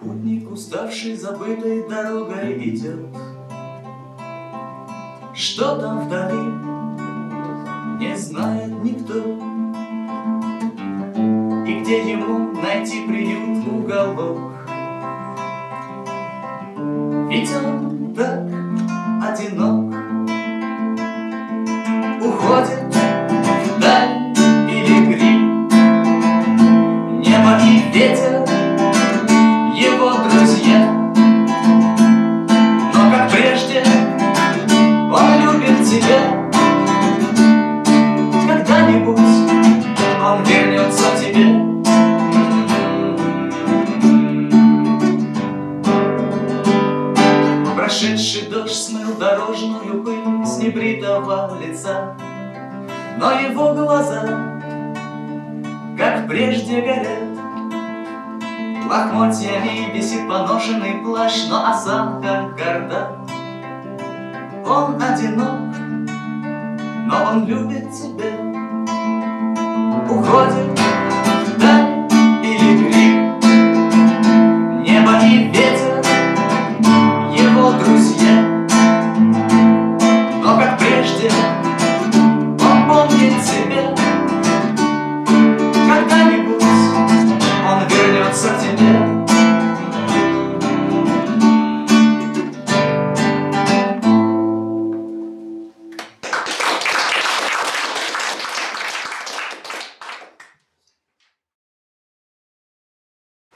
Путник, уставший, забытой дорогой идет. Что там вдали, не знает никто, и где ему найти приют, уголок. Ведь он так одинок, уходит вдаль пилигрим. Небо и ветер его друзья, но как прежде он любит тебя. Когда-нибудь он вернется к тебе. Прошедший дождь смыл дорожную пыль с небритого лица, но его глаза, как прежде, горят. Лохмотьями висит поношенный плащ, но осанка горда. Он одинок, но он любит тебя. Уходит вдаль пилигрим. Небо и ветер его друзья, но как прежде он помнит тебя.